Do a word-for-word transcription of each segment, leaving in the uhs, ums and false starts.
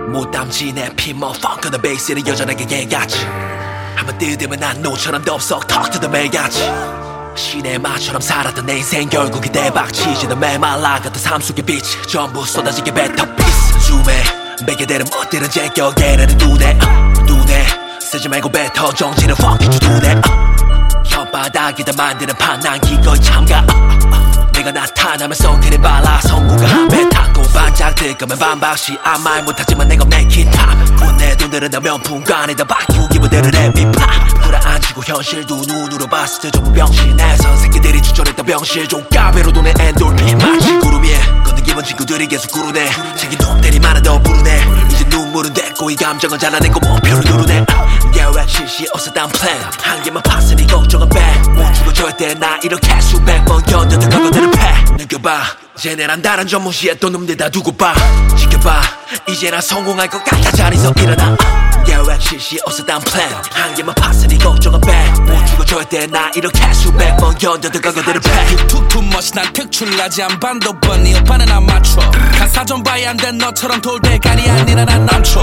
못 담지 내 피머 펑크 더 베이스를 여전하게 얘기하지 한번 뜯으면 난 노처럼 덥석 턱 뜯어 매가지 신의 마처럼 살았던 내 인생 결국이 대박치지 너 메말라 같은 삶 속의 빛 전부 쏟아지게 뱉어 피스 줌에 매개되는 멋들은 제껴 걔네는 눈에 uh, 눈에 쓰지 말고 뱉어 정치는 fuck you 눈에 uh, 혓바닥에다 만드는 판난 기꺼이 참가 uh, uh, 내가 나타나면 성질이 발라 성공과 한배 타고 반짝 들거면 반박시 아무 말 못하지만 내가 make it top 군내 돈들은 다 명품관에다 바뀌고 기분들은 랩비파 불안치고 현실도 눈으로 봤을 때 전부 병신해 선새끼들이 추천했던 병실 좀 까베로 돈의 엔돌핀 마치 구름 위에 걷는 기본 친구들이 계속 구르네 자기 놈들이 많아 더 부르네 이제 눈물은 됐고 이 감정은 잘라내고 목표를 누르네 계획 실시 없었단 플랜 한 개만 봤으니 걱정은 빼못 죽어 절대 나 이렇게 수백 번 견뎌도 그거들은 패 느껴봐 쟤네란 다른 전무시에 또 놈들 다 두고 봐 지켜봐 이제 나 성공할 것 같아 자리에서 일어나 계획 실시 없었단 플랜 한 개만 봤으니 걱정은 빼못 죽어 절대 나 이렇게 수백 번 견뎌도 그거들은 패 툭툭 멋이 난 특출나지 않반도 뻔히 오빠는 안 맞춰 가사 좀 봐야 안 된 너처럼 돌대가리 아니라 난 남초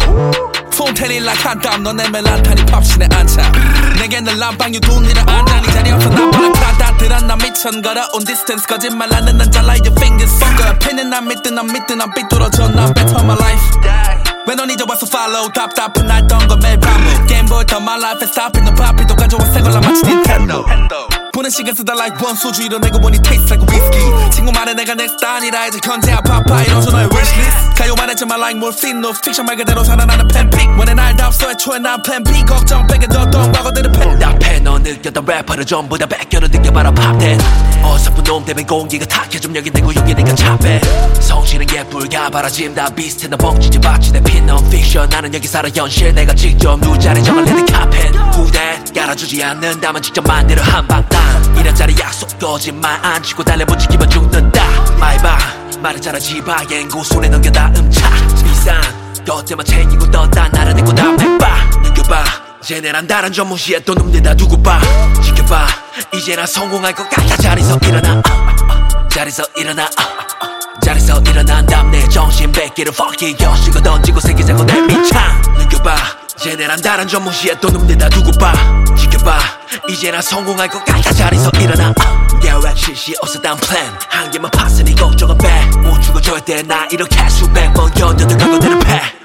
폰테닐라 칸땀 너네 멜란타니 팝신에 앉아 내게는 람방유 돈이라 안다니 자리 없어 나보라 프라다들아 나 미천 걸어온 디스턴스 거짓말 나는 난 잘라 your fingers 뻥거 옆에는 난 믿든 난 믿든 난 삐뚤어져 난 better my life 왜 넌 이제 와서 follow 답답한 날 던거 매일 밤을 Gameboy 더 my life and stop it 너 파피도 가져와 새걸로 마치 닌텐도 보는 시간 쓰다 like one 소주 이뤄내고 보니 taste like whiskey 친구 말해 내가 넥스트 아니라 이제 현재 아파파 이러서 너의 wishlist 가요 말했지만 like morphine no fiction 말 그대로 살아나는 팬픽 원해 날 답서 애초에 난 plan B 걱정 빼게 뒀던 과거들은 팬 답해 너 느꼈던 래퍼를 전부 다 뺏겨는 느껴봐라 팝댄 어설픈 놈 때문에 공기가 탁해 좀 여기 내고 여기 내가 차배 성실은 예쁠가 바라짐 다 비슷해 너 뻥치지 마치 내 핀 non-fiction 나는 여기 살아 현실 내가 직접 누자리 정할 내는 카펜 후대 깔아주지 않는다면 직접 만들어 한방땅 이런 자리 약속 거짓말 안 치고 달려본 지키면 죽는다 마이바 말했잖아 지바엔 고손에 넘겨 다음차 비싼 것들만 챙기고 떴다 나를 내고 다 매봐 느껴봐 쟤네란 다른 전무시에 또 놈들 다 두고 봐 지켜봐 이제 나 성공할 것 같아 자리에서 일어나 uh, uh, 자리에서 일어나 uh, uh, 자리에서 일어난 다음 내 정신 뺏기를 fuck it 여시고 던지고 새기자고 내 밑창 느껴봐 쟤네란 다른 전무시에 또 놈들 다 두고 봐 지켜봐 이제 나 성공할 것 같아 자리에서 일어나 uh, 계획 실시 없었단 플랜 한 개만 봤으니 걱정은 빼못 죽어 절대 나 이렇게 수백 번 견뎌도 그거들은 패